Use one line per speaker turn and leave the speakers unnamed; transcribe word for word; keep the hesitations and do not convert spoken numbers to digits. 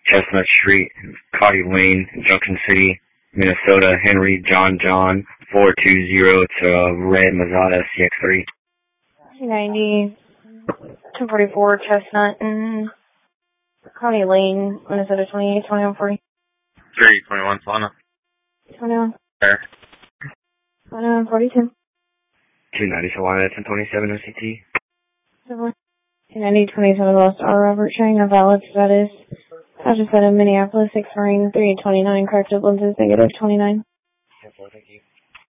Chestnut Street, Cotty Lane, Junction City, Minnesota, Henry John John, four two zero to red Mazda C X three.
ninety, two forty-four, Chestnut, and Cotty Lane, Minnesota, twenty-eight, twenty-one, forty.
three twenty-one, Solana.
twenty-one.
There.
twenty-one, forty-two.
two ninety Solana, ten twenty-seven O C T.
two ninety, twenty-seven West R. Robert, showing a valid status. I just said in Minneapolis, six Marine, three twenty-nine, corrected lenses, negative twenty-nine.